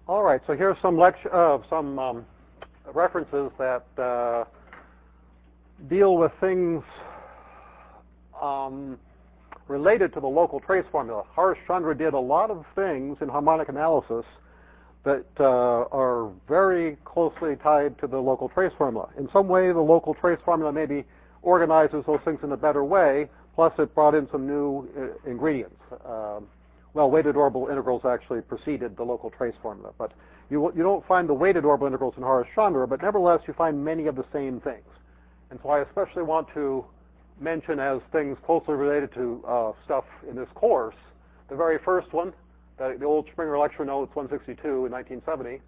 All right, so here's some references that deal with things related to the local trace formula. Harish-Chandra did a lot of things in harmonic analysis that are very closely tied to the local trace formula. In some way, the local trace formula maybe organizes those things in a better way, plus it brought in some new ingredients. Well, weighted orbital integrals actually preceded the local trace formula, but you don't find the weighted orbital integrals in Harish-Chandra, but nevertheless you find many of the same things. And so I especially want to mention as things closely related to stuff in this course, the very first one, the old Springer lecture notes 162 in 1970,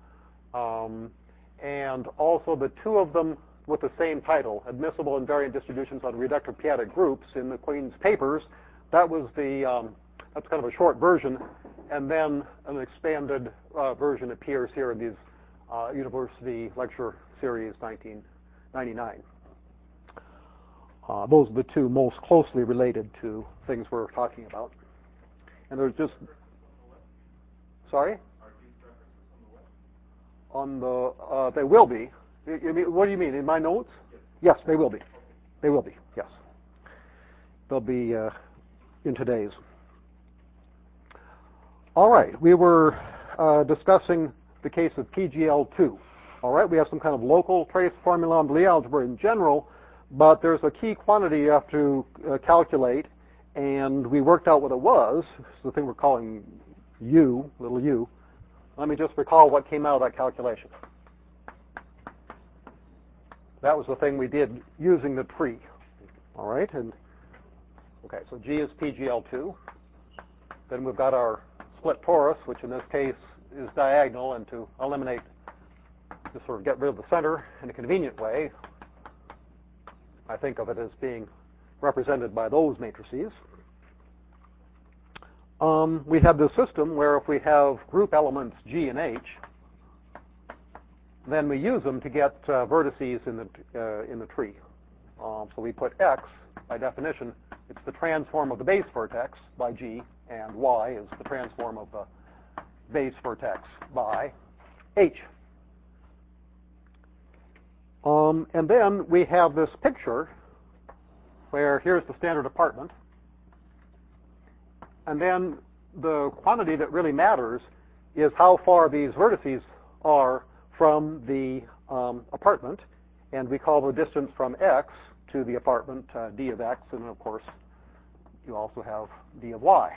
and also the two of them with the same title, Admissible Invariant Distributions on Reductive P-adic Groups in the Queen's Papers. That was that's kind of a short version, and then an expanded version appears here in these University Lecture Series 1999. Those are the two most closely related to things we're talking about. And there's just... Sorry? Are these references on the web? On the... they will be. What do you mean? In my notes? Yes, they will be. They will be, yes. They'll be in today's. All right, we were discussing the case of PGL2. All right, we have some kind of local trace formula on Lie algebra in general, but there's a key quantity you have to calculate, and we worked out what it was. It's the thing we're calling U, little u. Let me just recall what came out of that calculation. That was the thing we did using the tree. All right, and okay, so G is PGL2. Then we've got our split torus, which in this case is diagonal, and to eliminate, to sort of get rid of the center in a convenient way, I think of it as being represented by those matrices. We have this system where if we have group elements G and H, then we use them to get vertices in the tree. So we put X, by definition, it's the transform of the base vertex by G, and Y is the transform of the base vertex by H. And then we have this picture where here's the standard apartment, and then the quantity that really matters is how far these vertices are from the apartment, and we call the distance from X to the apartment d of X, and of course you also have d of Y.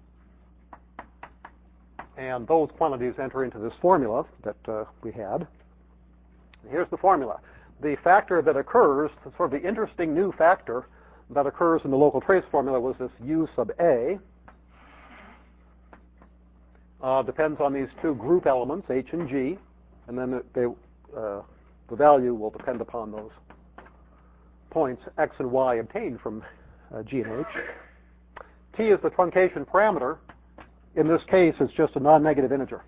And those quantities enter into this formula that we had. Here's the formula. The factor that occurs, sort of the interesting new factor that occurs in the local trace formula, was this U sub A. Depends on these two group elements, H and G, and then the value will depend upon those points X and Y obtained from G and H. T is the truncation parameter. In this case, it's just a non-negative integer.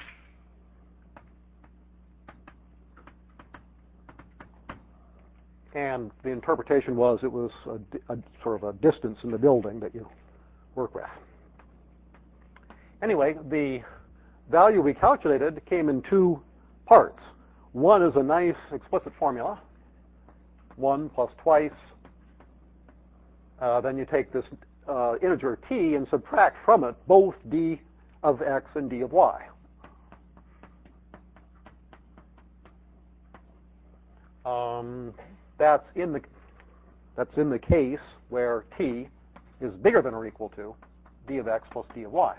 And the interpretation was it was a sort of a distance in the building that you work with. Anyway, the value we calculated came in two parts. One is a nice explicit formula, 1 plus twice. Then you take this integer t and subtract from it both d of x and d of y. That's in the case where t is bigger than or equal to d of x plus d of y.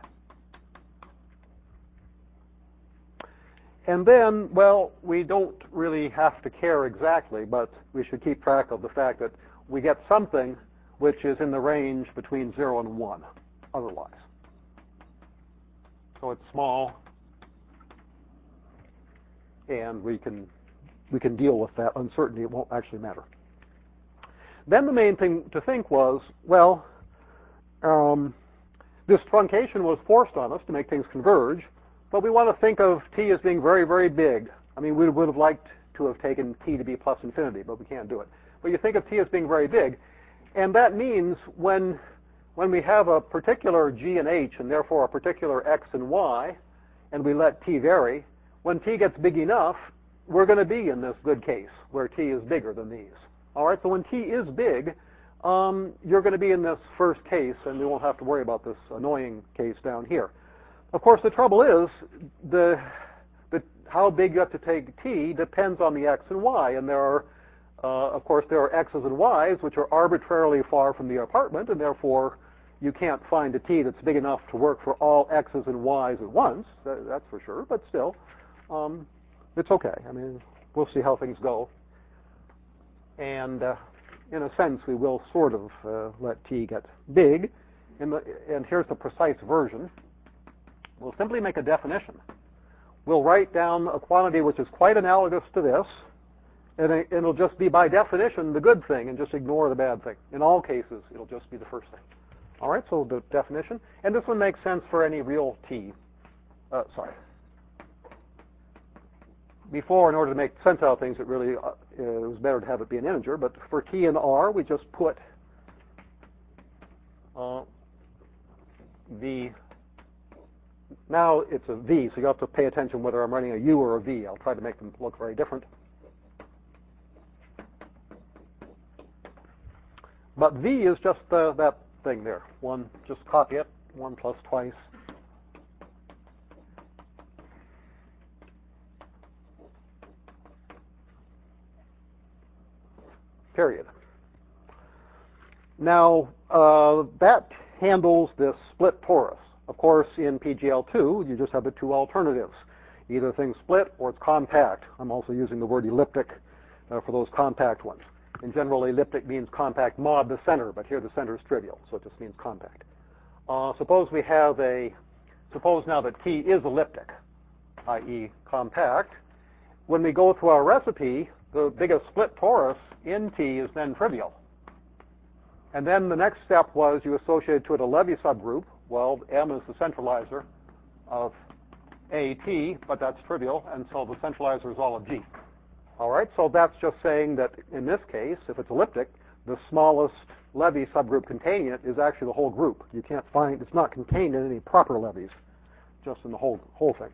And then, well, we don't really have to care exactly, but we should keep track of the fact that we get something which is in the range between 0 and 1 otherwise. So it's small, and we can deal with that uncertainty. It won't actually matter. Then the main thing to think was, well, this truncation was forced on us to make things converge, but we want to think of t as being very, very big. I mean, we would have liked to have taken t to be plus infinity, but we can't do it. But you think of t as being very big, and that means when we have a particular g and h, and therefore a particular x and y, and we let t vary, when t gets big enough, we're going to be in this good case where t is bigger than these. All right, so when t is big, you're going to be in this first case, and we won't have to worry about this annoying case down here. Of course, the trouble is how big you have to take t depends on the x and y, and there are, of course, there are x's and y's which are arbitrarily far from the apartment, and therefore you can't find a t that's big enough to work for all x's and y's at once. That's for sure, but still, it's okay. I mean, we'll see how things go. And in a sense, we will sort of let t get big. And here's the precise version. We'll simply make a definition. We'll write down a quantity which is quite analogous to this, and it'll just be by definition the good thing and just ignore the bad thing. In all cases, it'll just be the first thing. All right, so the definition. And this one makes sense for any real t. Before, in order to make sense out of things, it really it was better to have it be an integer. But for t and r, we just put v. Now it's a v, so you have to pay attention whether I'm writing a u or a v. I'll try to make them look very different. But v is just that thing there. One, just copy it. 1 plus twice. Period. Now, that handles this split torus. Of course, in PGL2, you just have the two alternatives. Either thing's split or it's compact. I'm also using the word elliptic for those compact ones. In general, elliptic means compact mod the center, but here the center is trivial, so it just means compact. Suppose now that t is elliptic, i.e. compact. When we go through our recipe, the biggest split torus in t is then trivial. And then the next step was you associated to it a Levy subgroup. Well, M is the centralizer of AT, but that's trivial, and so the centralizer is all of G. All right, so that's just saying that in this case, if it's elliptic, the smallest Levy subgroup containing it is actually the whole group. You can't find, it's not contained in any proper levies, just in the whole thing.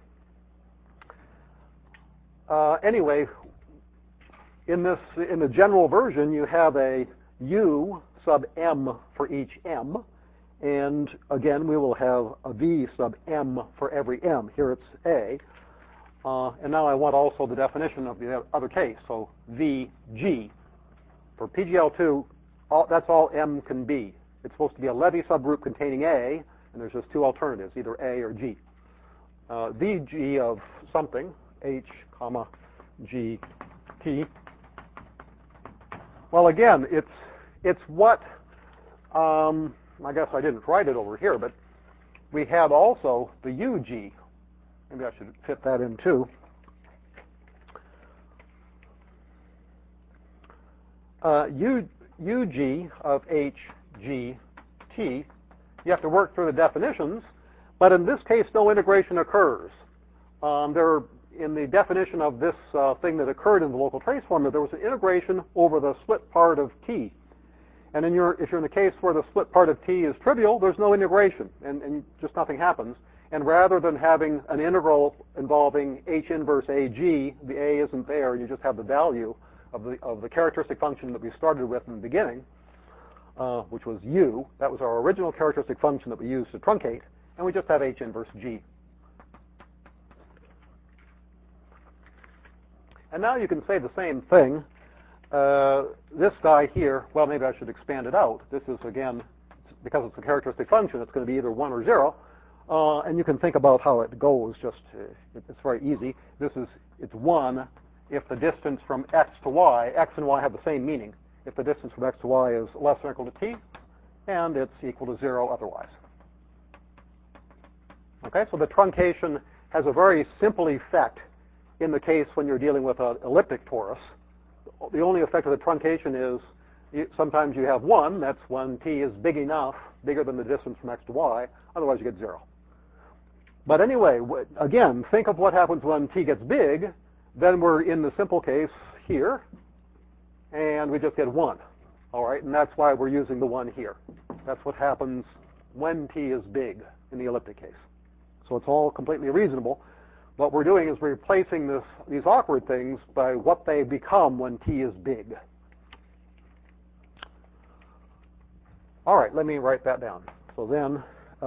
Anyway, in the general version, you have a U sub M for each M, and again, we will have a V sub M for every M. Here it's A. And now I want also the definition of the other case. So VG. For PGL2, that's all M can be. It's supposed to be a Levy subgroup containing A, and there's just two alternatives, either A or G. VG of something, H, comma, G, T. Well, again, it's what, I guess I didn't write it over here, but we have also the UG. Maybe I should fit that in too. UG of HGT, you have to work through the definitions, but in this case, no integration occurs. In the definition of this thing that occurred in the local trace formula, there was an integration over the split part of T. And if you're in the case where the split part of T is trivial, there's no integration, and just nothing happens. And rather than having an integral involving H inverse AG, the A isn't there, you just have the value of the characteristic function that we started with in the beginning, which was U. That was our original characteristic function that we used to truncate, and we just have H inverse G. And now you can say the same thing. This guy here, well, maybe I should expand it out. This is, again, because it's a characteristic function, it's going to be either 1 or 0. And you can think about how it goes. It's very easy. It's 1 if the distance from x to y, x and y have the same meaning. If the distance from x to y is less than or equal to t, and it's equal to 0 otherwise. Okay, so the truncation has a very simple effect in the case when you're dealing with an elliptic torus. The only effect of the truncation is sometimes you have 1. That's when t is big enough, bigger than the distance from x to y. Otherwise, you get 0. But anyway, again, think of what happens when t gets big. Then we're in the simple case here, and we just get 1. All right, and that's why we're using the 1 here. That's what happens when t is big in the elliptic case. So it's all completely reasonable. what we're doing is we're replacing these awkward things by what they become when t is big. All right, let me write that down. So then,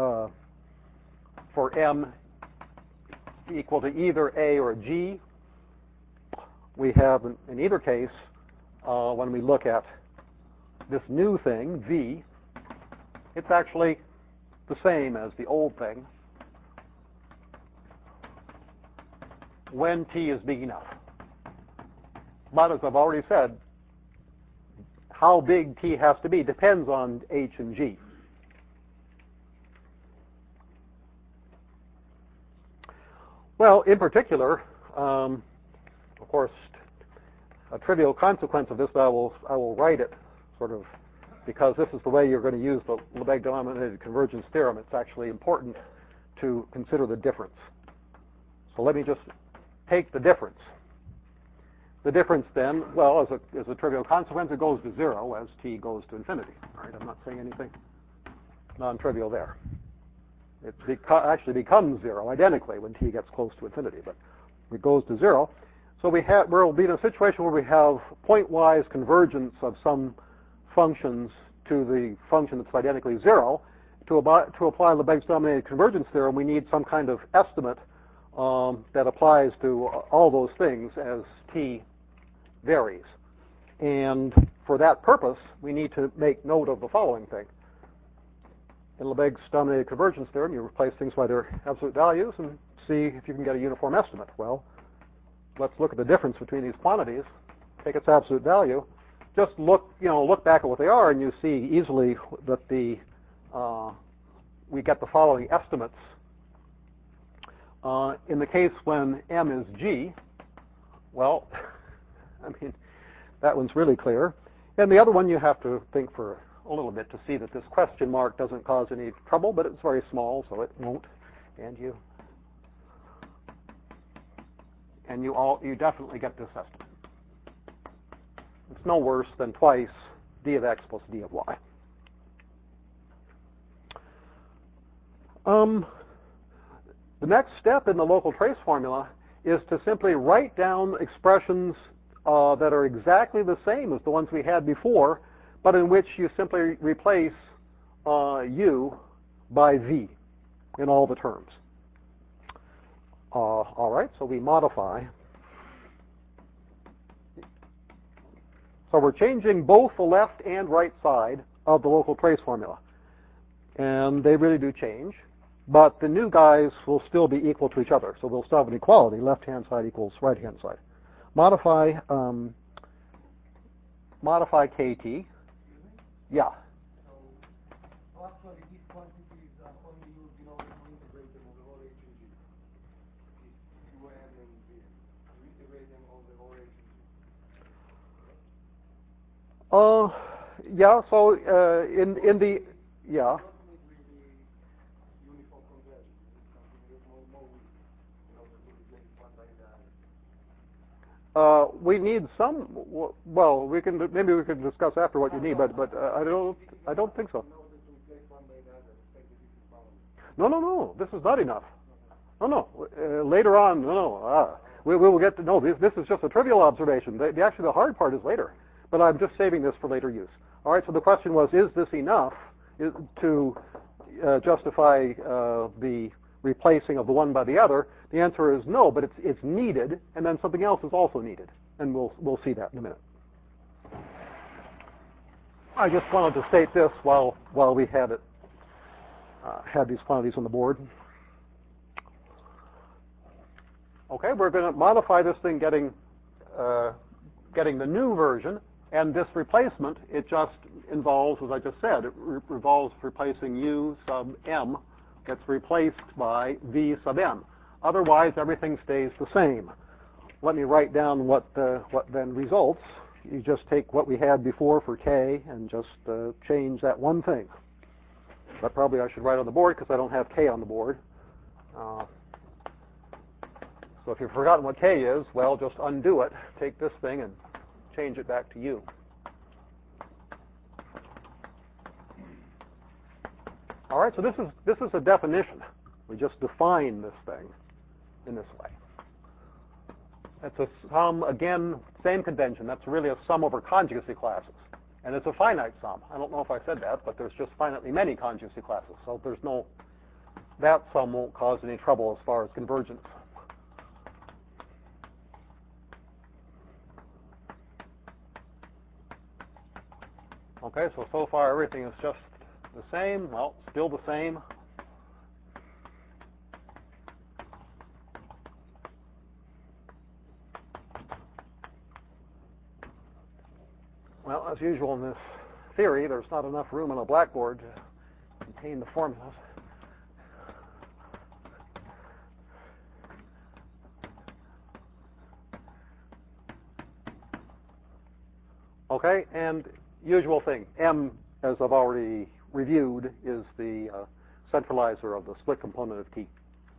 for m equal to either a or g, we have, in either case, when we look at this new thing, v, it's actually the same as the old thing when t is big enough. But as I've already said, how big t has to be depends on h and g. Well, in particular, of course, a trivial consequence of this, I will write it sort of because this is the way you're going to use the Lebesgue-dominated convergence theorem. It's actually important to consider the difference. So let me just take the difference. The difference then, well, as a trivial consequence, it goes to 0 as t goes to infinity. All right, I'm not saying anything non-trivial there. It actually becomes 0 identically when t gets close to infinity, but it goes to 0. So we'll be in a situation where we have point-wise convergence of some functions to the function that's identically 0. To apply Lebesgue's dominated convergence theorem, we need some kind of estimate that applies to all those things as t varies. And for that purpose, we need to make note of the following thing. In Lebesgue's dominated convergence theorem, you replace things by their absolute values and see if you can get a uniform estimate. Well, let's look at the difference between these quantities. Take its absolute value. Just look back at what they are, and you see easily that we get the following estimates. In the case when m is g, well, I mean, that one's really clear. And the other one you have to think for a little bit to see that this question mark doesn't cause any trouble, but it's very small, so it won't. And you definitely get this estimate. It's no worse than twice d of x plus d of y. The next step in the local trace formula is to simply write down expressions that are exactly the same as the ones we had before, but in which you simply replace u by v in all the terms. All right, so we modify. So we're changing both the left and right side of the local trace formula. And they really do change. But the new guys will still be equal to each other. So we'll still have an equality. Left-hand side equals right-hand side. Modify kt. Yeah. So actually these quantities are only used in order to integrate them over all h and g. Q n and v. To integrate them over all h and g. Yeah, so in the, yeah. We need some. Well, maybe we can discuss after what you need, but I don't think so. No. This is not enough. No. Later on, no. We will get to know. This is just a trivial observation. Actually, the hard part is later. But I'm just saving this for later use. All right. So the question was: is this enough to justify the replacing of the one by the other? The answer is no, but it's needed, and then something else is also needed, and we'll see that in a minute. I just wanted to state this while we had these quantities on the board. Okay, we're going to modify this thing, getting the new version, and this replacement. It just involves, as I just said, it involves replacing u sub m gets replaced by v sub m. Otherwise, everything stays the same. Let me write down what then results. You just take what we had before for k and just change that one thing. But probably I should write on the board because I don't have k on the board. So if you've forgotten what k is, well, just undo it. Take this thing and change it back to u. All right, so this is a definition. We just define this thing. in this way. It's a sum, again, same convention. That's really a sum over conjugacy classes. And it's a finite sum. I don't know if I said that, but there's just finitely many conjugacy classes. So there's no, that sum won't cause any trouble as far as convergence. Okay, so far everything is just the same. Well, still the same. Well, as usual in this theory, there's not enough room on a blackboard to contain the formulas. Okay, and usual thing, M, as I've already reviewed, is the centralizer of the split component of T.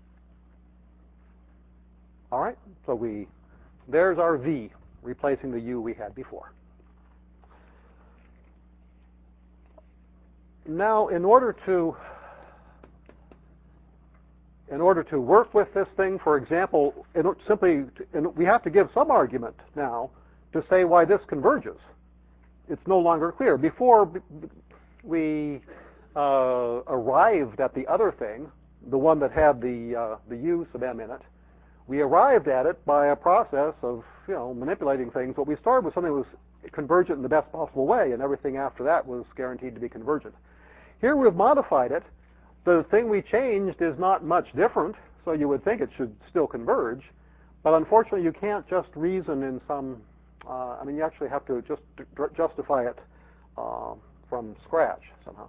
All right, so there's our V, replacing the U we had before. Now, in order to work with this thing, for example, we have to give some argument now to say why this converges. It's no longer clear. Before we arrived at the other thing, the one that had the U sub m in it, we arrived at it by a process of manipulating things. But we started with something that was convergent in the best possible way, and everything after that was guaranteed to be convergent. Here we've modified it. The thing we changed is not much different, so you would think it should still converge. But unfortunately, you can't just reason in some. You actually have to just justify it from scratch somehow.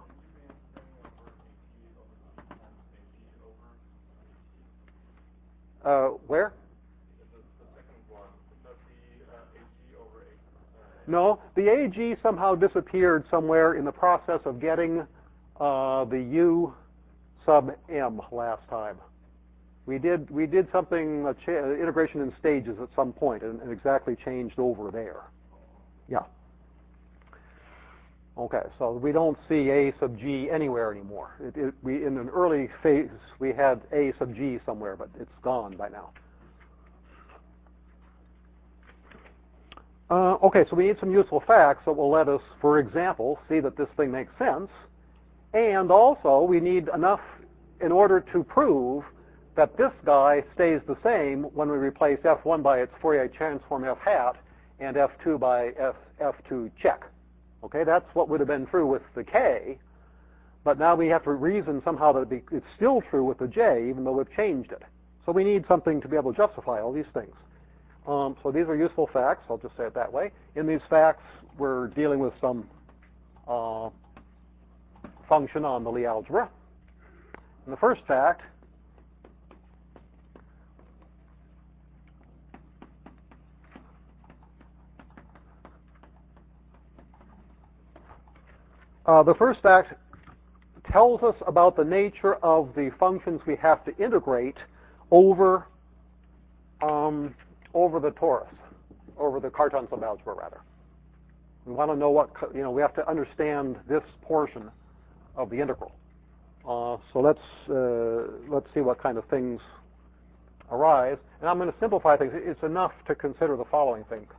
Where? The second one. Would that be AG over A? No, the AG somehow disappeared somewhere in the process of getting the U sub m last time. We did something, integration in stages at some point, and exactly changed over there. Yeah. Okay, so we don't see A sub G anywhere anymore. In an early phase, we had A sub G somewhere, but it's gone by now. Okay, so we need some useful facts that will let us, for example, see that this thing makes sense. And also, we need enough in order to prove that this guy stays the same when we replace F1 by its Fourier transform F hat and F2 by F2 check. Okay, that's what would have been true with the K, but now we have to reason somehow that it's still true with the J, even though we've changed it. So we need something to be able to justify all these things. So these are useful facts. I'll just say it that way. In these facts, we're dealing with some function on the Lie algebra. And the first fact tells us about the nature of the functions we have to integrate over the torus, over the Cartan subalgebra rather. We want to know what, we have to understand this portion of the integral. So let's see what kind of things arise. And I'm going to simplify things. It's enough to consider the following thing.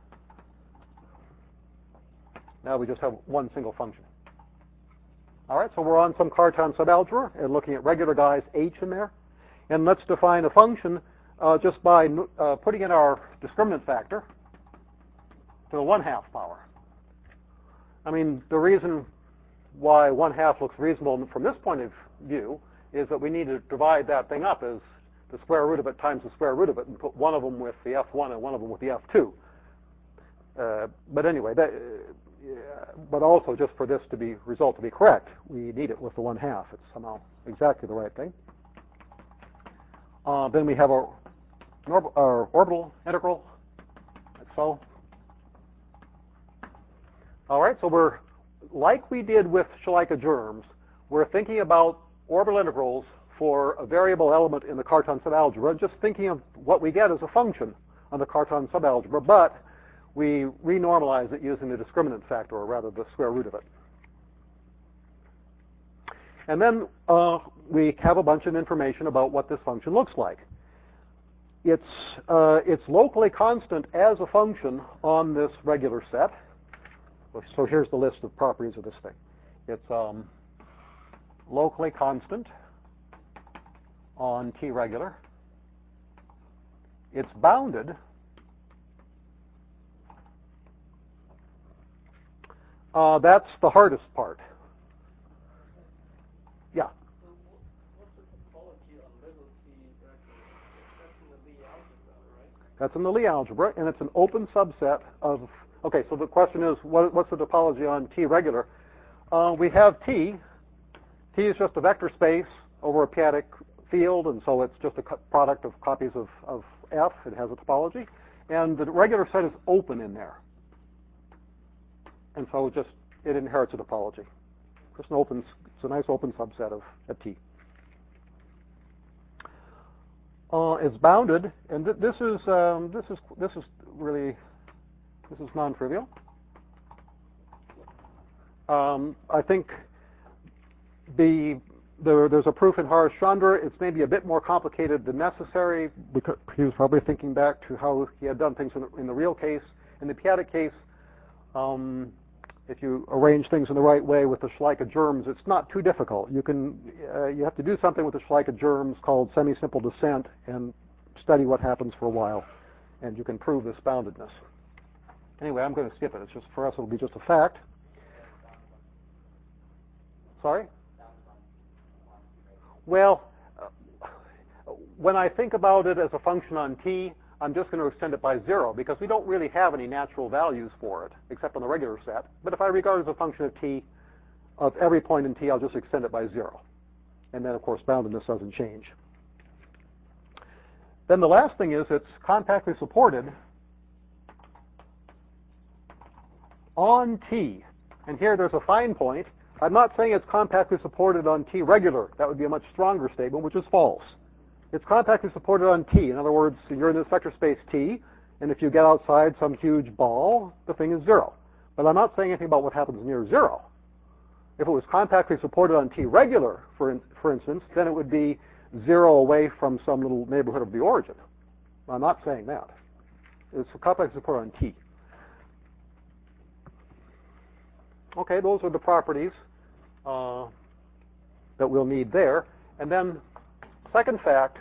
Now we just have one single function. All right, so we're on some Cartan subalgebra and looking at regular guys H in there. And let's define a function just by putting in our discriminant factor to the 1/2 power. I mean, the reason why 1/2 looks reasonable from this point of view is that we need to divide that thing up as the square root of it times the square root of it and put one of them with the F1 and one of them with the F2. But anyway, but also just for this result to be correct, we need it with the 1/2. It's somehow exactly the right thing. Then we have our orbital integral, like so. All right, so we're, like we did with Schleike germs, we're thinking about orbital integrals for a variable element in the Cartan subalgebra, just thinking of what we get as a function on the Cartan subalgebra, but we renormalize it using the discriminant factor, or rather the square root of it. And then we have a bunch of information about what this function looks like. it's locally constant as a function on this regular set. So here's the list of properties of this thing. It's locally constant on T regular. It's bounded that's the hardest part. Yeah. So what's the topology on level T regular? That's in the Lie algebra, right? That's in the Lie algebra, and it's an open subset of. Okay, so the question is, what's the topology on T regular? We have T. T is just a vector space over a p-adic field, and so it's just a product of copies of F. It has a topology, and the regular set is open in there, and so it inherits a topology. Just an open. It's a nice open subset of T. It's bounded, and this is non-trivial. I think there's a proof in Harish-Chandra. It's maybe a bit more complicated than necessary because he was probably thinking back to how he had done things in the real case. In the p-adic case, if you arrange things in the right way with the Schleicher germs, it's not too difficult. You have to do something with the Schleicher germs called semi-simple descent and study what happens for a while, and you can prove this boundedness. Anyway, I'm going to skip it. It's just for us, it'll be just a fact. Sorry? Well, when I think about it as a function on T, I'm just going to extend it by 0 because we don't really have any natural values for it except on the regular set. But if I regard it as a function of T, of every point in T, I'll just extend it by 0. And then, of course, boundedness doesn't change. Then the last thing is it's compactly supported on T. And here there's a fine point. I'm not saying it's compactly supported on T regular. That would be a much stronger statement, which is false. It's compactly supported on T. In other words, you're in this vector space T, and if you get outside some huge ball, the thing is 0. But I'm not saying anything about what happens near 0. If it was compactly supported on T regular, for instance, then it would be 0 away from some little neighborhood of the origin. I'm not saying that. It's compactly supported on T. Okay, those are the properties that we'll need there. And then, second fact,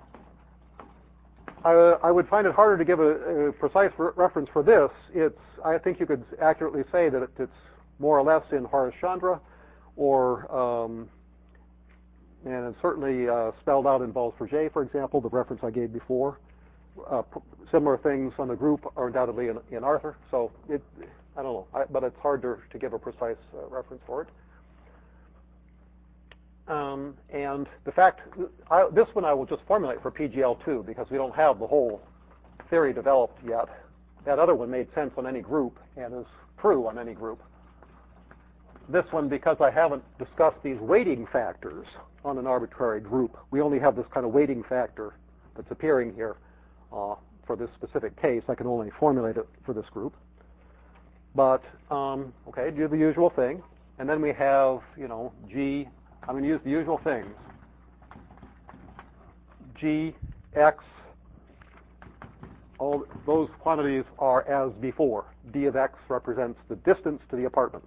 I would find it harder to give a precise reference for this. I think you could accurately say that it's more or less in Harish-Chandra, and it's certainly spelled out in Balls-Forget, for example, the reference I gave before. Similar things on the group are undoubtedly in Arthur. So I don't know, but it's hard to give a precise reference for it. And the fact, this one I will just formulate for PGL2 because we don't have the whole theory developed yet. That other one made sense on any group and is true on any group. This one, because I haven't discussed these weighting factors on an arbitrary group, we only have this kind of weighting factor that's appearing here for this specific case. I can only formulate it for this group. But, okay, do the usual thing. And then we have, G. I'm going to use the usual things. G, X, all those quantities are as before. D of X represents the distance to the apartment.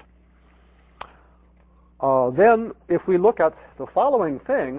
Then, if we look at the following thing,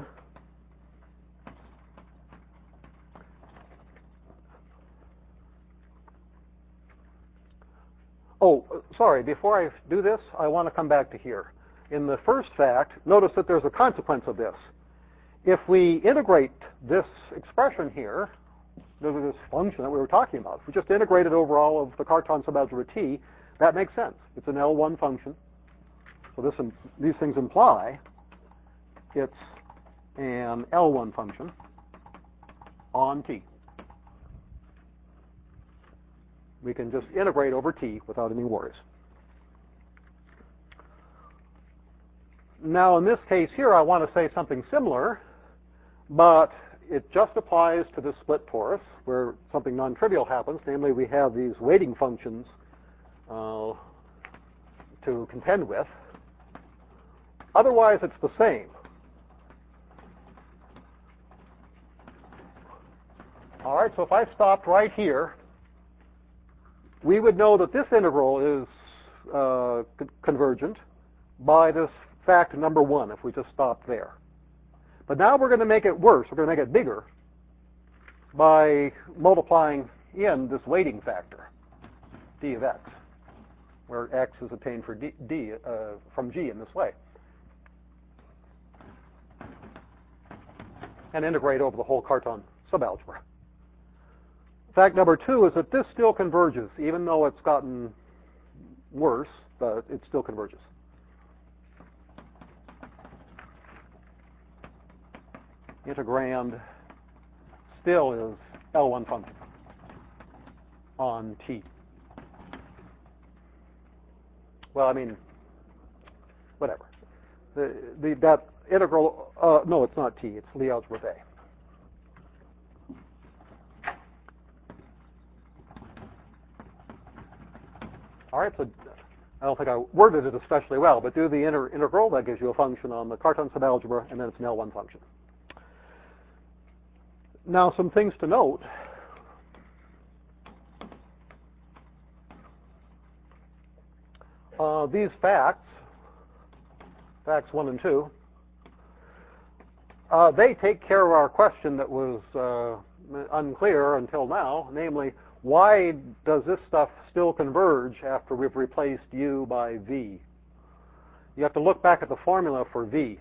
sorry, before I do this, I want to come back to here. In the first fact, notice that there's a consequence of this. If we integrate this expression here, this function that we were talking about, if we just integrate it over all of the Cartan subalgebra T, that makes sense. It's an L1 function. So these things imply it's an L1 function on T. We can just integrate over T without any worries. Now, in this case here, I want to say something similar, but it just applies to the split torus, where something non-trivial happens. Namely, we have these weighting functions to contend with. Otherwise, it's the same. All right, so if I stopped right here, we would know that this integral is convergent by this fact number 1 if we just stopped there. But now we're going to make it worse. We're going to make it bigger by multiplying in this weighting factor, d of x, where x is obtained for from G in this way. And integrate over the whole Cartan subalgebra. Fact number 2 is that this still converges, even though it's gotten worse, but it still converges. Integrand still is L1 function on T. Well, I mean, whatever. That integral, no, it's not T, it's Lie algebra of A. All right, so I don't think I worded it especially well, but do the integral. That gives you a function on the Cartan subalgebra, and then it's an L1 function. Now, some things to note. These facts 1 and 2, they take care of our question that was unclear until now, namely, why does this stuff still converge after we've replaced U by V? You have to look back at the formula for V.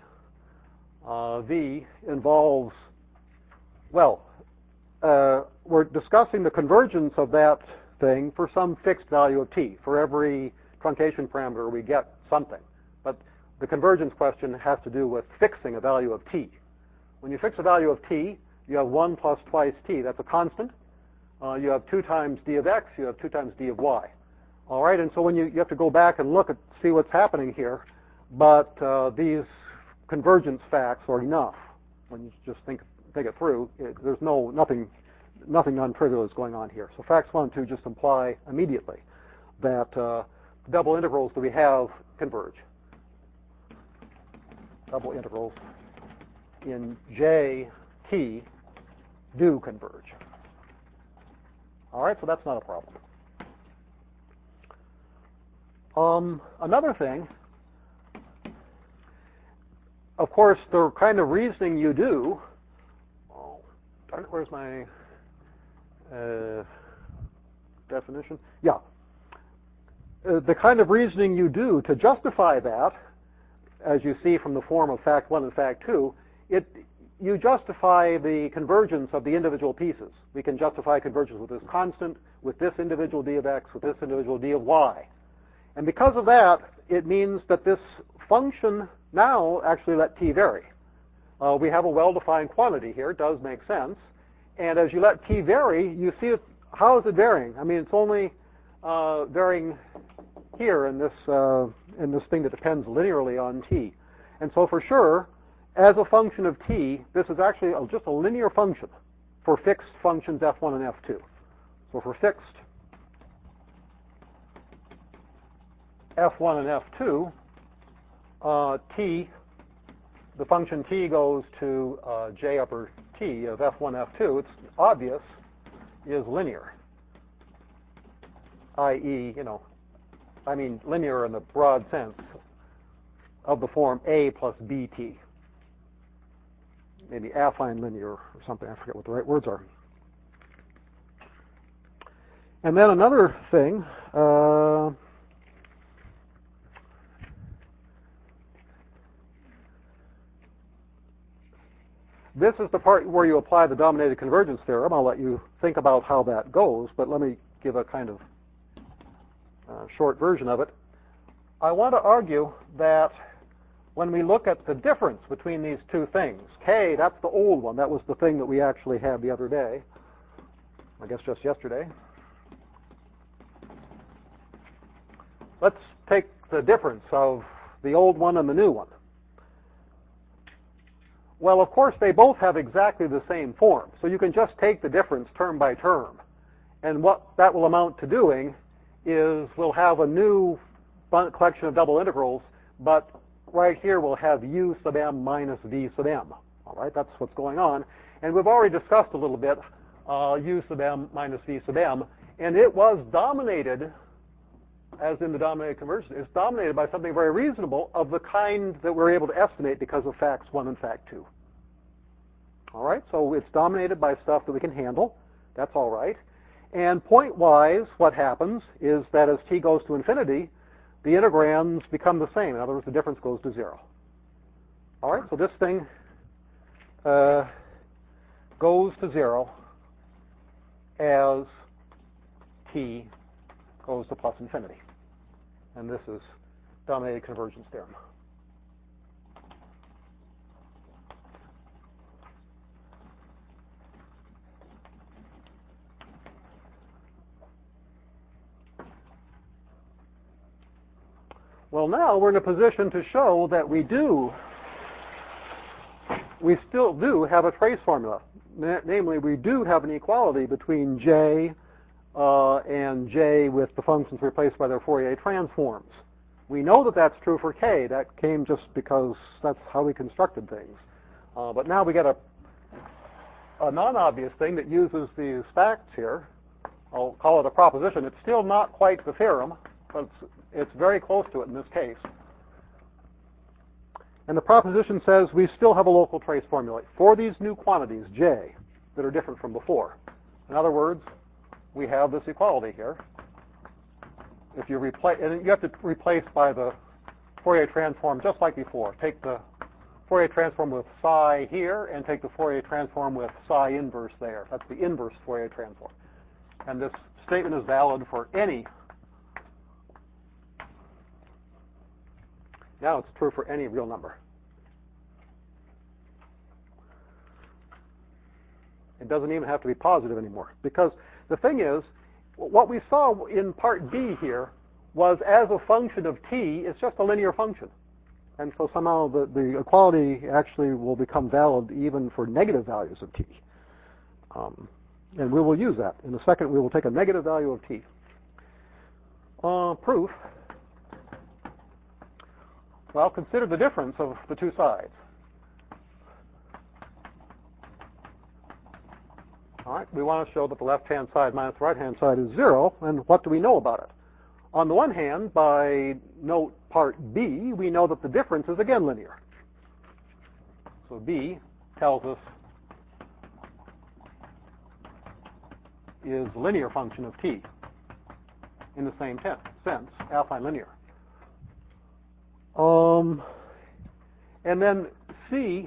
V involves, well, we're discussing the convergence of that thing for some fixed value of T. For every truncation parameter, we get something. But the convergence question has to do with fixing a value of T. When you fix a value of T, you have 1 plus twice T. That's a constant. You have 2 times d of x, you have 2 times d of y. All right, and so when you have to go back and look at, see what's happening here, but these convergence facts are enough. When you just think it through, there's nothing non-trivial is going on here. So facts 1 and 2 just imply immediately that double integrals that we have converge. Double integrals in JT do converge. All right, so that's not a problem. Another thing, of course, the kind of reasoning you do, darn it, where's my definition? Yeah. The kind of reasoning you do to justify that, as you see from the form of fact 1 and fact 2, you justify the convergence of the individual pieces. We can justify convergence with this constant, with this individual d of x, with this individual d of y. And because of that, it means that this function now actually let t vary. We have a well-defined quantity here. It does make sense. And as you let t vary, you see how is it varying? I mean, it's only varying here in this thing that depends linearly on t. And so for sure, as a function of t, this is actually just a linear function for fixed functions f1 and f2. So for fixed f1 and f2, t, the function t goes to j upper t of f1, f2. It's obvious is linear, i.e., I mean linear in the broad sense of the form a plus bt. Maybe affine linear or something. I forget what the right words are. And then another thing, this is the part where you apply the dominated convergence theorem. I'll let you think about how that goes, but let me give a kind of short version of it. I want to argue that when we look at the difference between these two things, K, that's the old one. That was the thing that we actually had the other day. I guess just yesterday. Let's take the difference of the old one and the new one. Well, of course, they both have exactly the same form. So you can just take the difference term by term. And what that will amount to doing is we'll have a new collection of double integrals, but right here we'll have u sub m minus v sub m. All right, that's what's going on. And we've already discussed a little bit u sub m minus v sub m. And it was dominated, as in the dominated convergence, it's dominated by something very reasonable of the kind that we're able to estimate because of facts 1 and fact 2. All right, so it's dominated by stuff that we can handle. That's all right. And point-wise, what happens is that as t goes to infinity, the integrands become the same. In other words, the difference goes to 0. All right, so this thing goes to 0 as t goes to plus infinity. And this is dominated convergence theorem. Well, now we're in a position to show that we still do have a trace formula. Namely, we do have an equality between J and J with the functions replaced by their Fourier transforms. We know that that's true for K. That came just because that's how we constructed things. But now we get a non-obvious thing that uses these facts here. I'll call it a proposition. It's still not quite the theorem, but it's very close to it in this case. And the proposition says we still have a local trace formula for these new quantities, J, that are different from before. In other words, we have this equality here. If you replace, and you have to replace by the Fourier transform just like before. Take the Fourier transform with psi here and take the Fourier transform with psi inverse there. That's the inverse Fourier transform. And this statement is valid for any. Now it's true for any real number. It doesn't even have to be positive anymore. Because the thing is, what we saw in part B here was as a function of t, it's just a linear function. And so somehow the equality actually will become valid even for negative values of t. And we will use that. In a second, we will take a negative value of t. Proof. Well, consider the difference of the two sides. All right, we want to show that the left-hand side minus the right-hand side is 0, and what do we know about it? On the one hand, by note part B, we know that the difference is again linear. So B tells us is a linear function of t in the same sense, affine linear. And then C,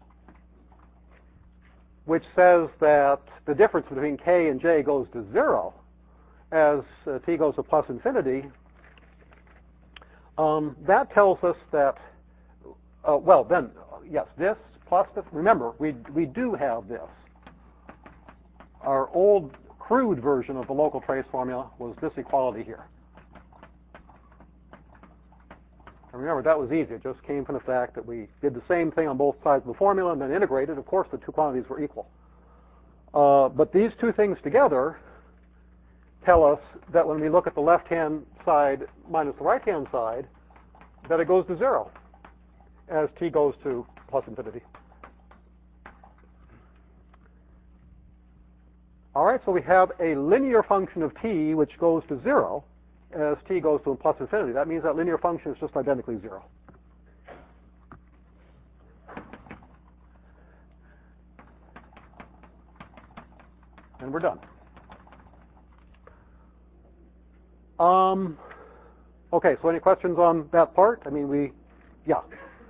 which says that the difference between K and J goes to 0 as t goes to plus infinity, that tells us that, well, then, yes, this plus this, remember, we do have this. Our old crude version of the local trace formula was this equality here. And remember, that was easy. It just came from the fact that we did the same thing on both sides of the formula and then integrated. Of course, the two quantities were equal. But these two things together tell us that when we look at the left-hand side minus the right-hand side, that it goes to 0 as t goes to plus infinity. All right, so we have a linear function of t which goes to 0 as t goes to plus infinity. That means that linear function is just identically 0. And we're done. Okay, so any questions on that part? I mean, yeah.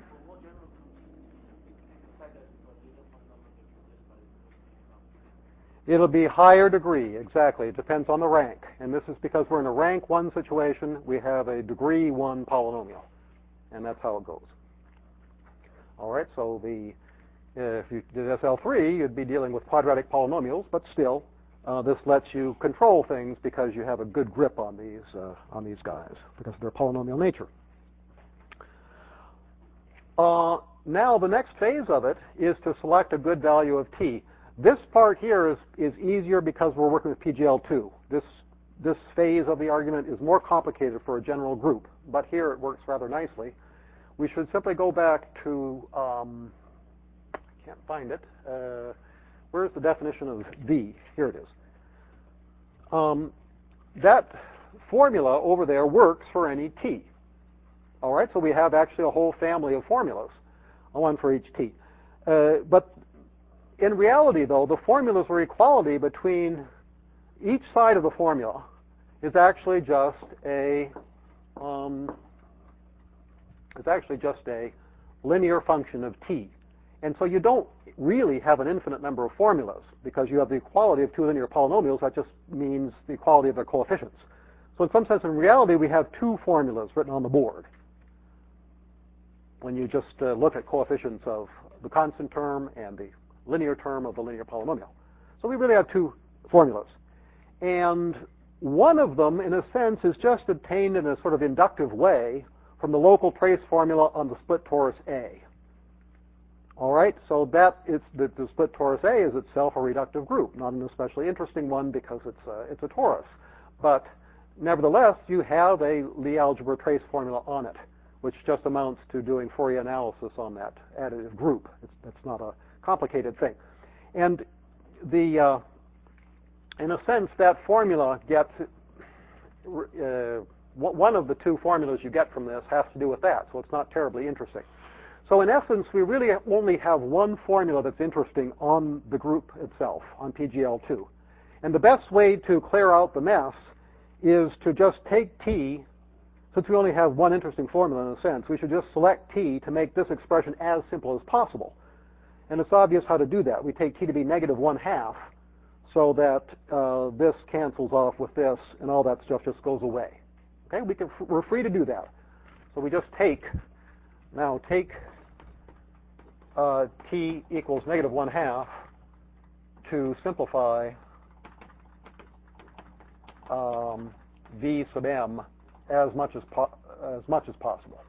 It'll be higher degree, exactly. It depends on the rank. And this is because we're in a rank 1 situation, we have a degree 1 polynomial. And that's how it goes. All right, so if you did SL3, you'd be dealing with quadratic polynomials, but still, this lets you control things because you have a good grip on these guys, because of their polynomial nature. Now the next phase of it is to select a good value of t. This part here is easier because we're working with PGL2. This phase of the argument is more complicated for a general group, but here it works rather nicely. We should simply go back to, I can't find it. Where's the definition of V? Here it is. That formula over there works for any t. All right, so we have actually a whole family of formulas, one for each t. But in reality, though, the formulas for equality between each side of the formula is actually just a linear function of t. And so you don't really have an infinite number of formulas because you have the equality of two linear polynomials. That just means the equality of their coefficients. So in some sense, in reality, we have two formulas written on the board when you just look at coefficients of the constant term and the linear term of the linear polynomial. So we really have two formulas. And one of them, in a sense, is just obtained in a sort of inductive way from the local trace formula on the split torus A. All right, so that is the split torus A is itself a reductive group, not an especially interesting one because it's a torus, but nevertheless you have a Lie algebra trace formula on it, which just amounts to doing Fourier analysis on that additive group. That's not a complicated thing, and the in a sense that formula gets one of the two formulas you get from this has to do with that, so it's not terribly interesting. So in essence, we really only have one formula that's interesting on the group itself, on PGL2. And the best way to clear out the mess is to just take t. Since we only have one interesting formula in a sense, we should just select t to make this expression as simple as possible. And it's obvious how to do that. We take t to be -1/2 so that this cancels off with this and all that stuff just goes away. Okay, we're free to do that. So we just take t equals -1/2 to simplify v sub m as much as possible.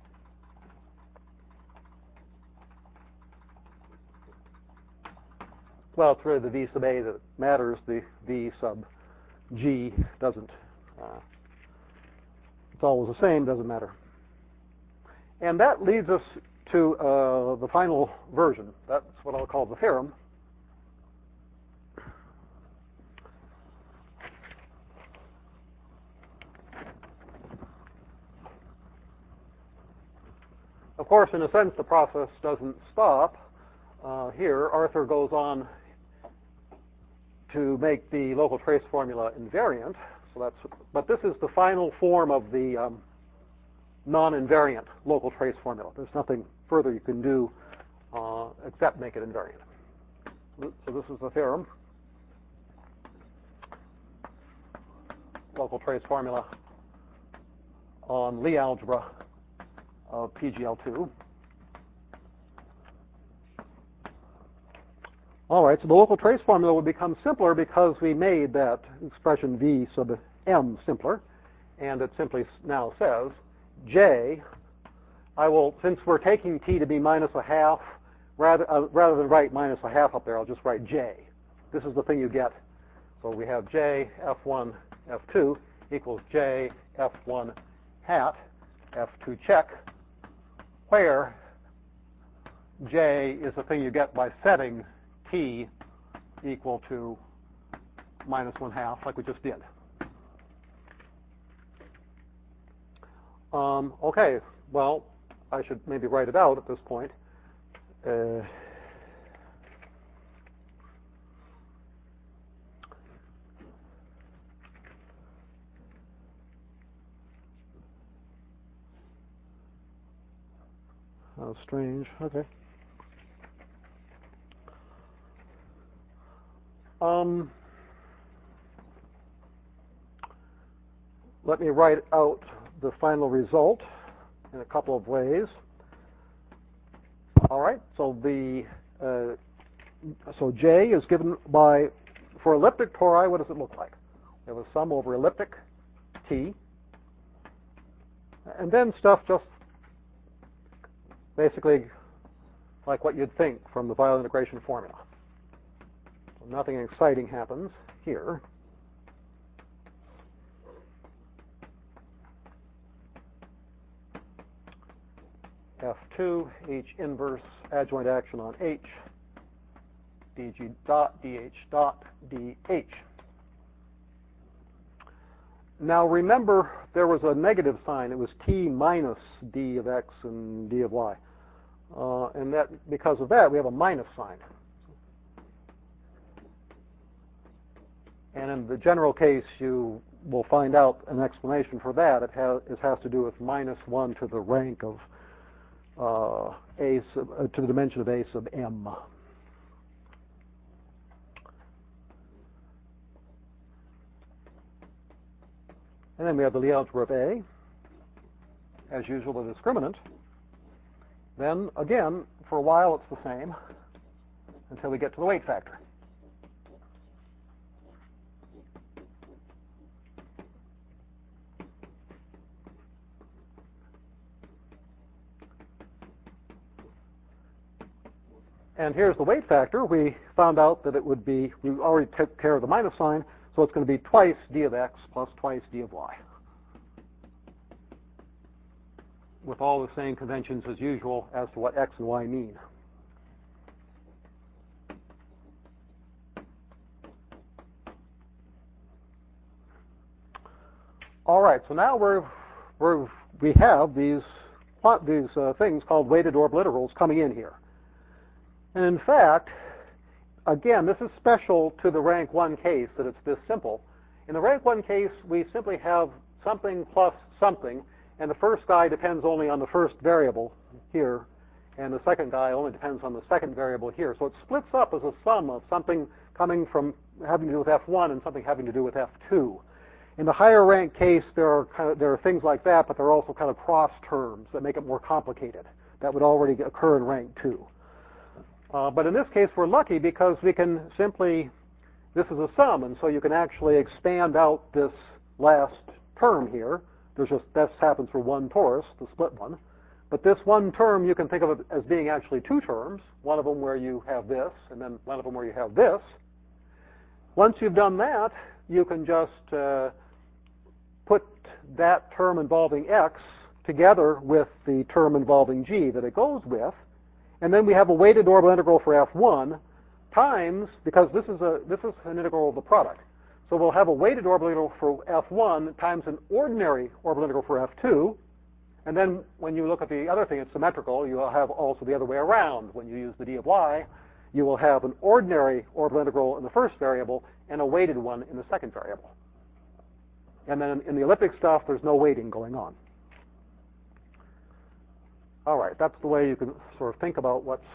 Well, it's really the v sub a that matters. The v sub g doesn't. It's always the same, doesn't matter. And that leads us to the final version. That's what I'll call the theorem. Of course, in a sense, the process doesn't stop. Here, Arthur goes on to make the local trace formula invariant. But this is the final form of the non-invariant local trace formula. There's nothing further you can do except make it invariant. So this is the theorem. Local trace formula on Lie algebra of PGL2. All right, so the local trace formula would become simpler because we made that expression v sub m simpler, and it simply now says j. Since we're taking t to be -1/2, rather than write -1/2 up there, I'll just write j. This is the thing you get. So we have j f1 f2 equals j f1 hat f2 check, where j is the thing you get by setting t equal to -1/2, like we just did. Okay, well, I should maybe write it out at this point. How strange. Okay. Let me write out the final result in a couple of ways. All right, so so J is given by, for elliptic tori, what does it look like? We have a sum over elliptic T, and then stuff just basically like what you'd think from the Weyl integration formula. So nothing exciting happens here. F2, H inverse, adjoint action on H, dg dot dh dot dh. Now remember, there was a negative sign. It was t minus d of x and d of y. And that because of that, we have a minus sign. And in the general case, you will find out an explanation for that. It has to do with minus 1 to the rank of to the dimension of a sub m. And then we have the Lie algebra of A, as usual, the discriminant. Then, again, for a while it's the same until we get to the weight factor. And here's the weight factor. We found out that it would be, we already took care of the minus sign, so it's going to be twice d of x plus twice d of y, with all the same conventions as usual as to what x and y mean. All right, so now we have these things called weighted orbital integrals coming in here. And in fact, again, this is special to the rank 1 case, that it's this simple. In the rank 1 case, we simply have something plus something, and the first guy depends only on the first variable here, and the second guy only depends on the second variable here. So it splits up as a sum of something coming from having to do with F1 and something having to do with F2. In the higher rank case, there are things like that, but there are also kind of cross terms that make it more complicated. That would already occur in rank 2. But in this case, we're lucky because we can simply, this is a sum, and so you can actually expand out this last term here. There's just, this happens for one torus, the split one. But this one term, you can think of it as being actually two terms, one of them where you have this, and then one of them where you have this. Once you've done that, you can just put that term involving x together with the term involving g that it goes with. And then we have a weighted orbital integral for F1 times, because this is an integral of the product. So we'll have a weighted orbital integral for F1 times an ordinary orbital integral for F2. And then when you look at the other thing, it's symmetrical. You'll have also the other way around. When you use the d of y, you will have an ordinary orbital integral in the first variable and a weighted one in the second variable. And then in the elliptic stuff, there's no weighting going on. All right, that's the way you can sort of think about what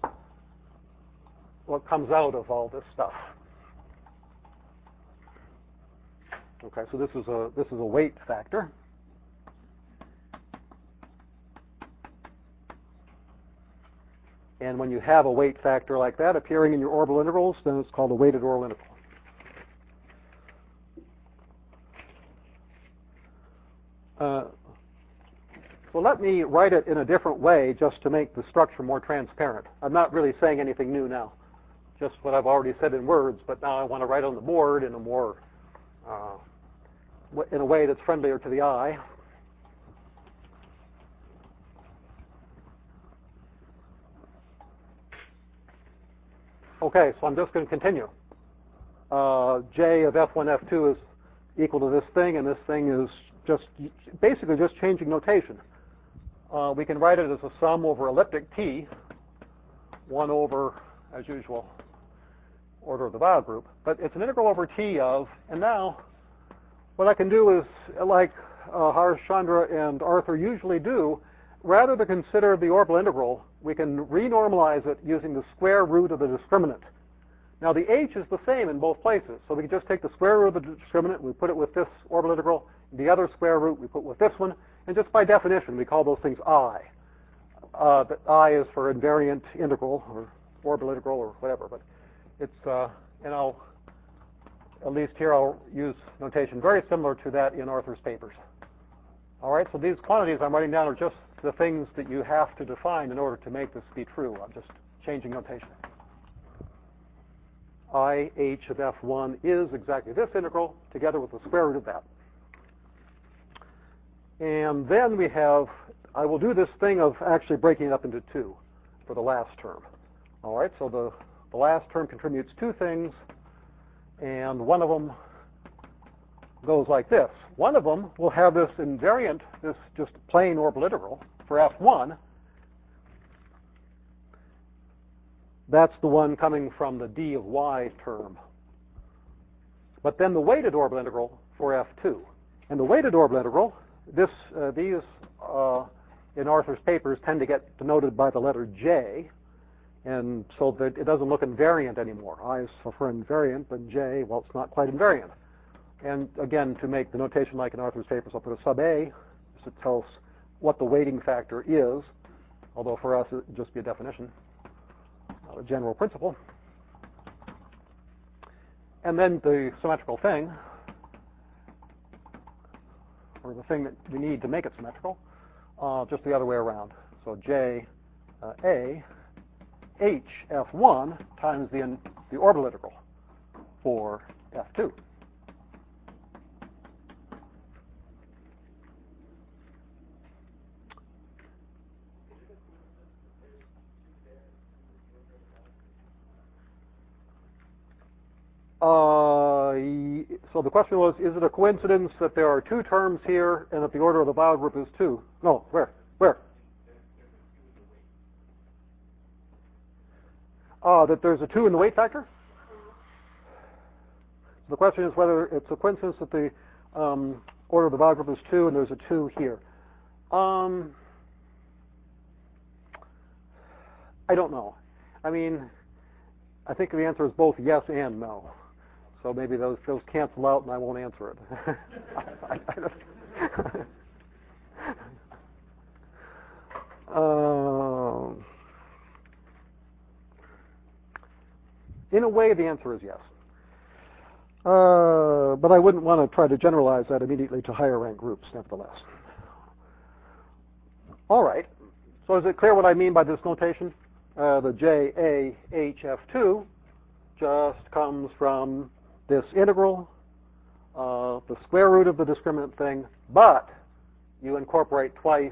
comes out of all this stuff. Okay, so this is a weight factor. And when you have a weight factor like that appearing in your orbital integrals, then it's called a weighted orbital integral. So let me write it in a different way just to make the structure more transparent. I'm not really saying anything new now, just what I've already said in words, but now I want to write on the board in a more, in a way that's friendlier to the eye. Okay, so I'm just going to continue. J of F1, F2 is equal to this thing, and this thing is just basically just changing notation. We can write it as a sum over elliptic t, 1 over, as usual, order of the Weyl group. But it's an integral over t of, and now what I can do is, like Harsh, Chandra, and Arthur usually do, rather than consider the orbital integral, we can renormalize it using the square root of the discriminant. Now the h is the same in both places, so we can just take the square root of the discriminant, we put it with this orbital integral, the other square root we put with this one, and just by definition we call those things I. The I is for invariant integral, or orbital integral, or whatever, but it's, and I'll, at least here I'll use notation very similar to that in Arthur's papers. All right, so these quantities I'm writing down are just the things that you have to define in order to make this be true. I'm just changing notation. I h of F1 is exactly this integral together with the square root of that. And then we have, I will do this thing of actually breaking it up into two for the last term. All right, so the The last term contributes two things, and one of them goes like this. One of them will have this invariant, this just plain orbital integral for F1. That's the one coming from the d of y term. But then the weighted orbital integral for F2. And the weighted orbital integral, these in Arthur's papers tend to get denoted by the letter J, and so that it doesn't look invariant anymore. I is for invariant, but J, well, it's not quite invariant. And again, to make the notation like in Arthur's papers, I'll put a sub A, just to tell us what the weighting factor is, although for us it would just be a definition, not a general principle. And then the symmetrical thing, or the thing that we need to make it symmetrical, just the other way around. So J A H F1 times the orbital integral for F2. So the question was, is it a coincidence that there are two terms here and that the order of the Weyl group is 2? No, where? That there's a 2 in the weight factor? The question is whether it's a coincidence that the order of the Weyl group is 2 and there's a 2 here. I don't know. I mean, I think the answer is both yes and no. So maybe those cancel out and I won't answer it. In a way, the answer is yes. But I wouldn't want to try to generalize that immediately to higher rank groups, nevertheless. All right. So is it clear what I mean by this notation? The JAHF2 just comes from this integral, the square root of the discriminant thing, but you incorporate twice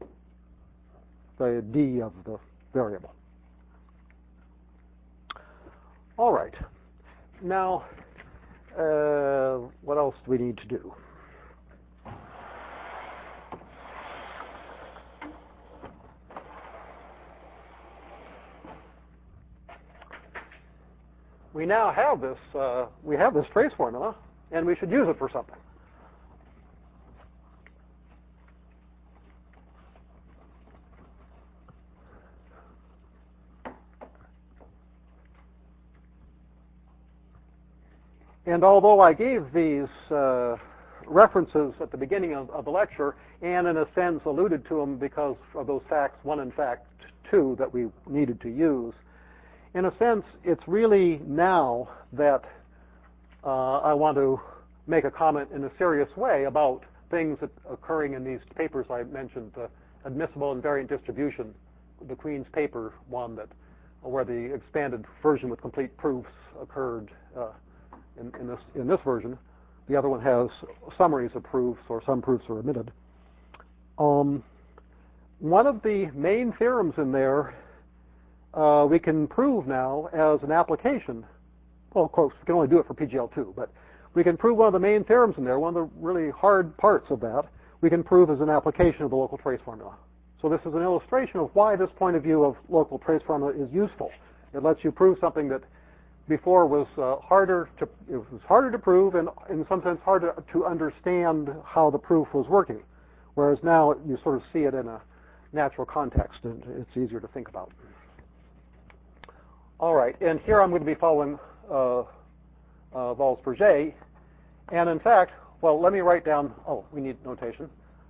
the d of the variable. All right. Now, what else do we need to do? We now have this. We have this trace formula, and we should use it for something. And although I gave these references at the beginning of the lecture, and in a sense alluded to them because of those facts 1 and fact 2 that we needed to use, in a sense, it's really now that I want to make a comment in a serious way about things that occurring in these papers I mentioned, the admissible invariant distribution, the Queen's paper one, where the expanded version with complete proofs occurred in this version. The other one has summaries of proofs, or some proofs are omitted. One of the main theorems in there we can prove now as an application. Well, of course, we can only do it for PGL2, but we can prove one of the main theorems in there, one of the really hard parts of that, we can prove as an application of the local trace formula. So this is an illustration of why this point of view of local trace formula is useful. It lets you prove something that before was harder to prove, and in some sense harder to understand how the proof was working, whereas now you sort of see it in a natural context, and it's easier to think about. All right, and here I'm going to be following Walsh-Bourget, and in fact, well, let me write down, we need notation.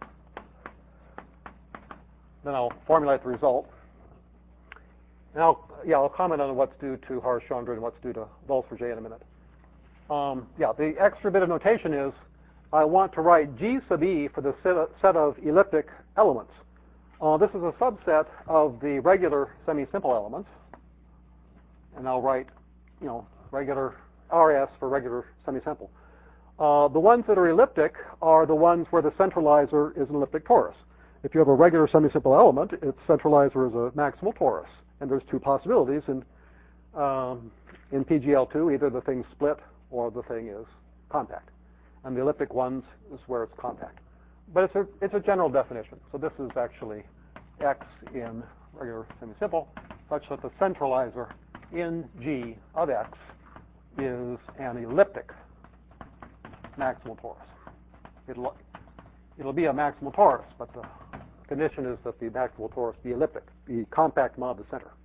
Then I'll formulate the result. And I'll comment on what's due to Haarer-Schondra and what's due to Walsh-Bourget in a minute. The extra bit of notation is I want to write G sub E for the set of elliptic elements. This is a subset of the regular semi-simple elements. And I'll write, regular RS for regular semi-simple. The ones that are elliptic are the ones where the centralizer is an elliptic torus. If you have a regular semi-simple element, its centralizer is a maximal torus. And there's two possibilities. In in PGL2, either the thing's split or the thing is compact. And the elliptic ones is where it's compact. But it's a general definition. So this is actually X in regular semi-simple, such that the centralizer in G of X is an elliptic maximal torus. It'll be a maximal torus, but the condition is that the maximal torus be elliptic, the compact mod the center.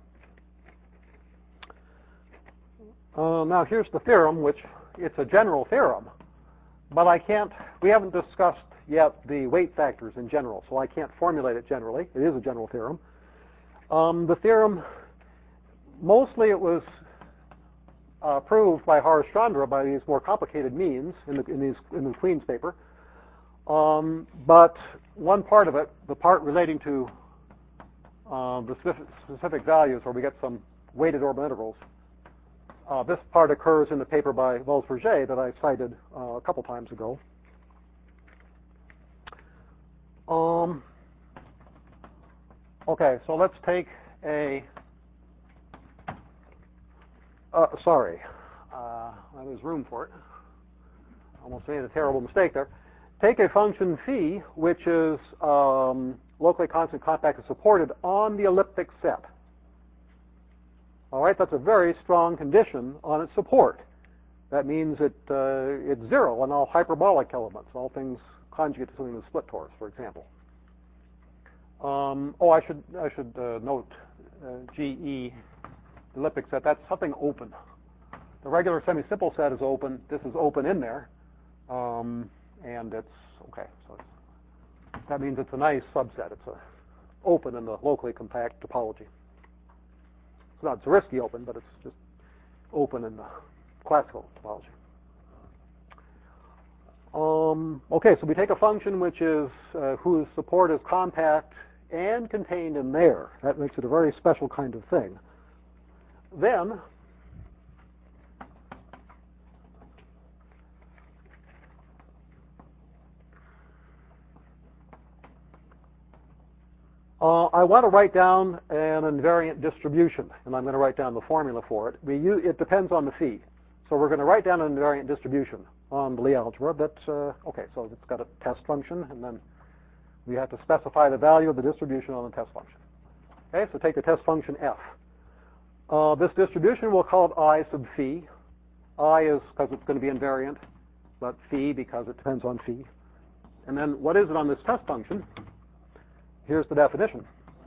Now here's the theorem, which it's a general theorem, but we haven't discussed yet the weight factors in general, so I can't formulate it generally. It is a general theorem. The theorem, mostly it was proved by Harish-Chandra by these more complicated means in the Queen's paper. But one part of it, the part relating to the specific values where we get some weighted orbital integrals, this part occurs in the paper by Vosges that I cited a couple times ago. Okay, so let's take a. Sorry, there's room for it. Almost made a terrible mistake there. Take a function phi, which is locally constant, compact, and supported on the elliptic set. All right, that's a very strong condition on its support. That means it's zero on all hyperbolic elements, all things conjugate to something with split torus, for example. I should note GE elliptic set. That's something open. The regular semi-simple set is open. This is open in there, and it's okay. So that means it's a nice subset. It's open in the locally compact topology. It's not Zariski open, but it's just open in the classical topology. Okay, so we take a function which is whose support is compact and contained in there. That makes it a very special kind of thing. Then I want to write down an invariant distribution, and I'm going to write down the formula for it. It depends on the phi. So we're going to write down an invariant distribution on the Lie algebra. Okay, so it's got a test function, and then we have to specify the value of the distribution on the test function. Okay, so take the test function f. This distribution, we'll call it I sub phi. I is because it's going to be invariant, but phi because it depends on phi. And then what is it on this test function? Here's the definition.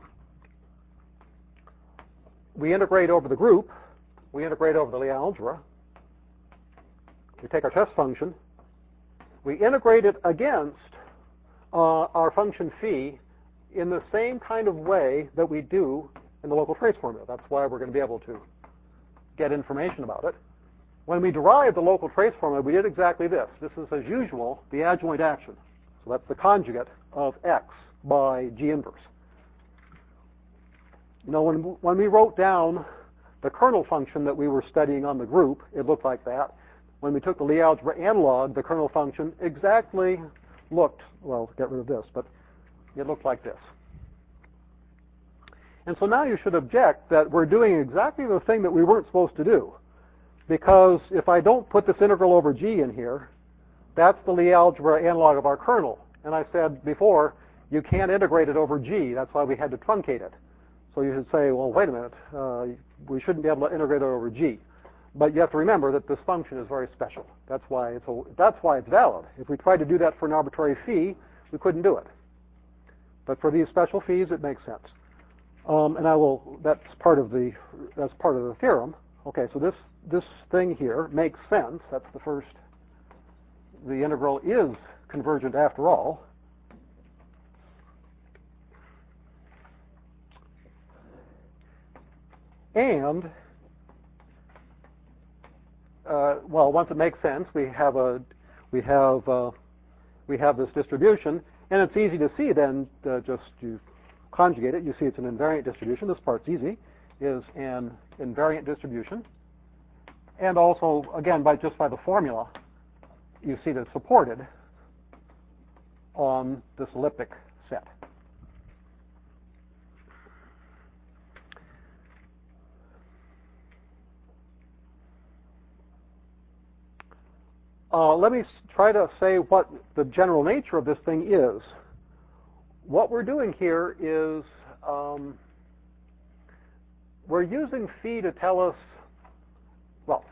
We integrate over the group. We integrate over the Lie algebra. We take our test function. We integrate it against our function phi in the same kind of way that we do in the local trace formula. That's why we're going to be able to get information about it. When we derived the local trace formula, we did exactly this. This is, as usual, the adjoint action. So that's the conjugate of x by G inverse. You know, when we wrote down the kernel function that we were studying on the group, it looked like that. When we took the Lie algebra analog, the kernel function exactly looked, well, get rid of this, but it looked like this. And so now you should object that we're doing exactly the thing that we weren't supposed to do. Because if I don't put this integral over G in here, that's the Lie algebra analog of our kernel. And I said before, you can't integrate it over G. That's why we had to truncate it. So you should say, well, wait a minute. We shouldn't be able to integrate it over G. But you have to remember that this function is very special. That's why it's valid. If we tried to do that for an arbitrary phi, we couldn't do it. But for these special phis, it makes sense. And that's part of the theorem. Okay, so this thing here makes sense. That's the first. The integral is convergent after all. And well, once it makes sense, we have this distribution, and it's easy to see. Then just you conjugate it, you see it's an invariant distribution. This part's easy, is an invariant distribution, and also again just by the formula, you see that it's supported on this elliptic set. let me try to say what the general nature of this thing is. What we're doing here is we're using phi to tell us, well,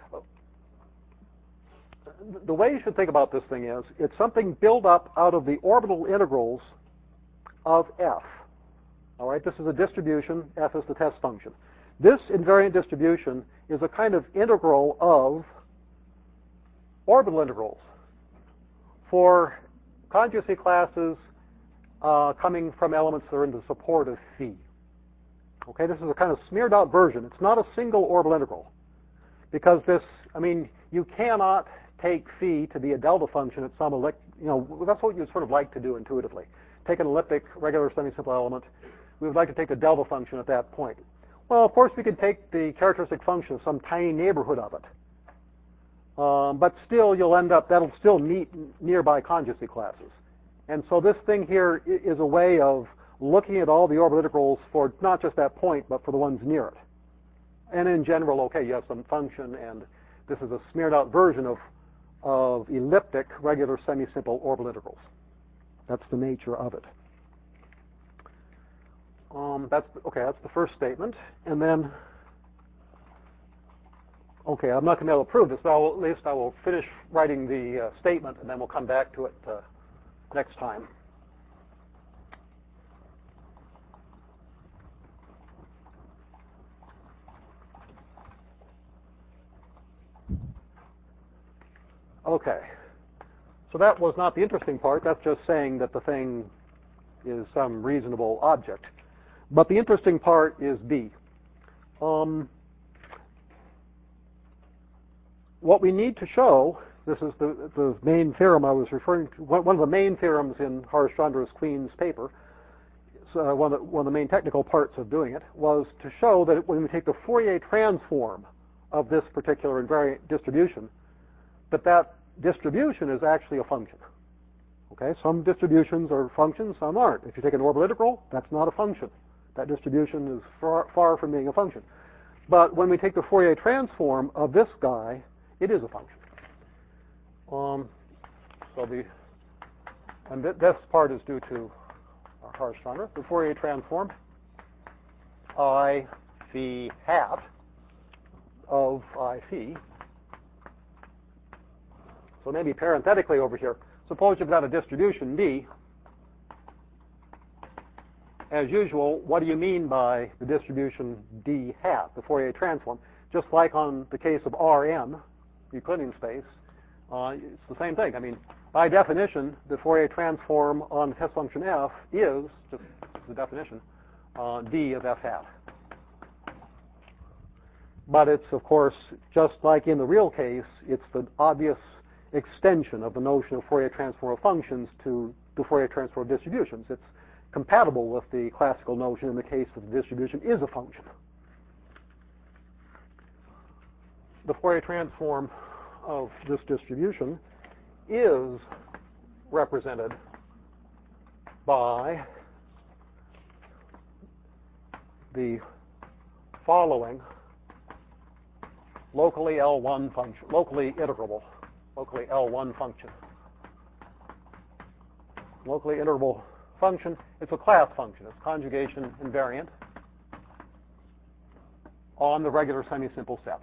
the way you should think about this thing is it's something built up out of the orbital integrals of f. All right, this is a distribution. F is the test function. This invariant distribution is a kind of integral of orbital integrals for conjugacy classes coming from elements that are in the support of phi. Okay, this is a kind of smeared out version. It's not a single orbital integral because this, I mean, you cannot take phi to be a delta function at some, that's what you'd sort of like to do intuitively. Take an elliptic regular semi-simple element. We would like to take the delta function at that point. Well, of course, we could take the characteristic function of some tiny neighborhood of it. But still, that'll still meet nearby conjugacy classes. And so this thing here is a way of looking at all the orbital integrals for not just that point, but for the ones near it. And in general, okay, you have some function, and this is a smeared out version of elliptic regular semi-simple orbital integrals. That's the nature of it. That's the first statement. And then, okay, I'm not going to be able to prove this, but at least I will finish writing the statement, and then we'll come back to it next time. Okay, so that was not the interesting part. That's just saying that the thing is some reasonable object. But the interesting part is B. What we need to show, this is the main theorem I was referring to, one of the main theorems in Harish-Chandra-Queen's paper, one of the main technical parts of doing it, was to show that when we take the Fourier transform of this particular invariant distribution, that distribution is actually a function. Okay, some distributions are functions, some aren't. If you take an orbital integral, that's not a function. That distribution is far from being a function. But when we take the Fourier transform of this guy, it is a function. This part is due to Harish-Chandra. The Fourier transform I phi hat of I phi. So maybe parenthetically over here, suppose you've got a distribution D. As usual, what do you mean by the distribution D hat, the Fourier transform? Just like on the case of Rn, Euclidean space, it's the same thing. I mean, by definition, the Fourier transform on the test function f is, just the definition, D of f hat. But it's, of course, just like in the real case, it's the obvious extension of the notion of Fourier transform of functions to the Fourier transform of distributions. It's compatible with the classical notion in the case that the distribution is a function. The Fourier transform of this distribution is represented by the following locally L1 function, locally integrable, locally L1 function. Locally integrable function, it's a class function. It's conjugation invariant on the regular semi-simple set.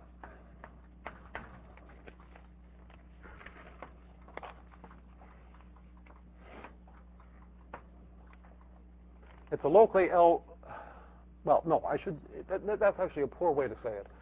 It's a locally that's actually a poor way to say it.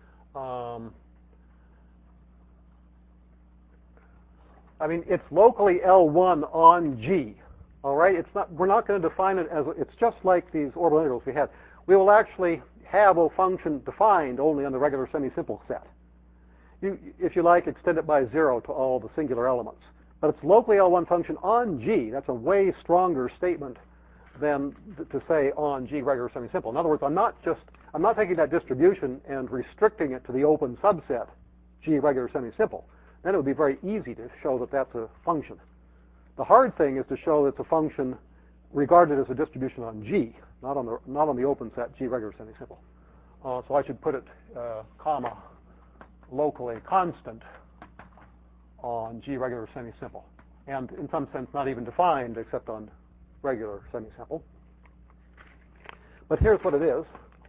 I mean, it's locally L1 on G. All right, we're not going to define it as, it's just like these orbital integrals we had. We will actually have a function defined only on the regular semi-simple set. If you like, extend it by 0 to all the singular elements. But it's locally L1 function on G. That's a way stronger statement than to say on G regular semi-simple. In other words, I'm not taking that distribution and restricting it to the open subset G regular semi-simple. Then it would be very easy to show that that's a function. The hard thing is to show that it's a function regarded as a distribution on G, not on the open set G regular semi-simple. So I should put it, comma, locally constant on G regular semi-simple, and in some sense not even defined except on regular semi-simple. But here's what it is.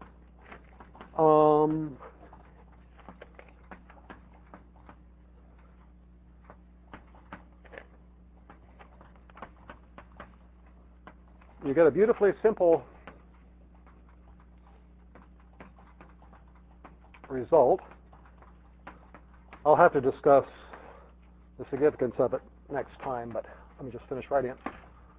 You get a beautifully simple result. I'll have to discuss the significance of it next time, but let me just finish writing it.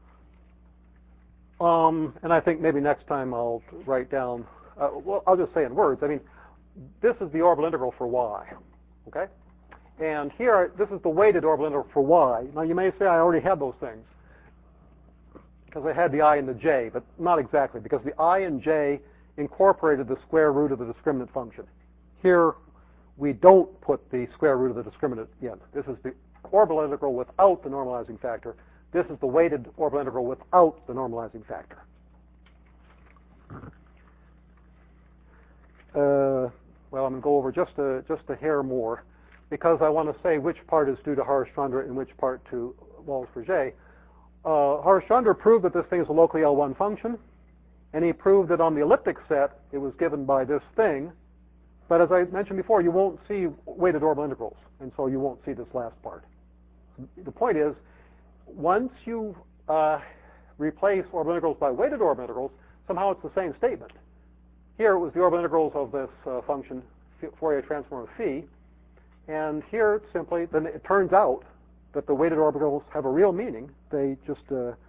And I think maybe next time I'll write down, well, I'll just say in words. I mean, this is the orbital integral for y, okay? And here, this is the weighted orbital integral for y. Now, you may say I already had those things because I had the I and the j, but not exactly, because the I and j incorporated the square root of the discriminant function. Here, we don't put the square root of the discriminant in. This is the orbital integral without the normalizing factor. This is the weighted orbital integral without the normalizing factor. Well, I'm going to go over just a hair more, because I want to say which part is due to Harash-Chandra and which part to Wallis-Forget. Harash-Chandra proved that this thing is a locally L1 function, and he proved that on the elliptic set it was given by this thing. But as I mentioned before, you won't see weighted orbital integrals, and so you won't see this last part. The point is, once you replace orbital integrals by weighted orbital integrals, somehow it's the same statement. Here it was the orbital integrals of this function, Fourier transform of phi, and here it's simply, then it turns out that the weighted orbitals have a real meaning. They just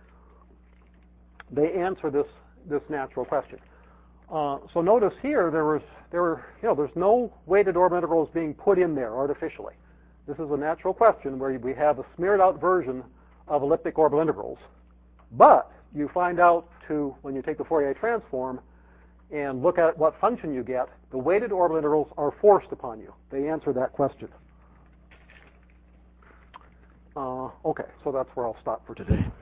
they answer this natural question. So notice here there's no weighted orbital integrals being put in there artificially. This is a natural question where we have a smeared out version of elliptic orbital integrals, but you find out when you take the Fourier transform and look at what function you get, the weighted orbital integrals are forced upon you. They answer that question. Okay, so that's where I'll stop for today.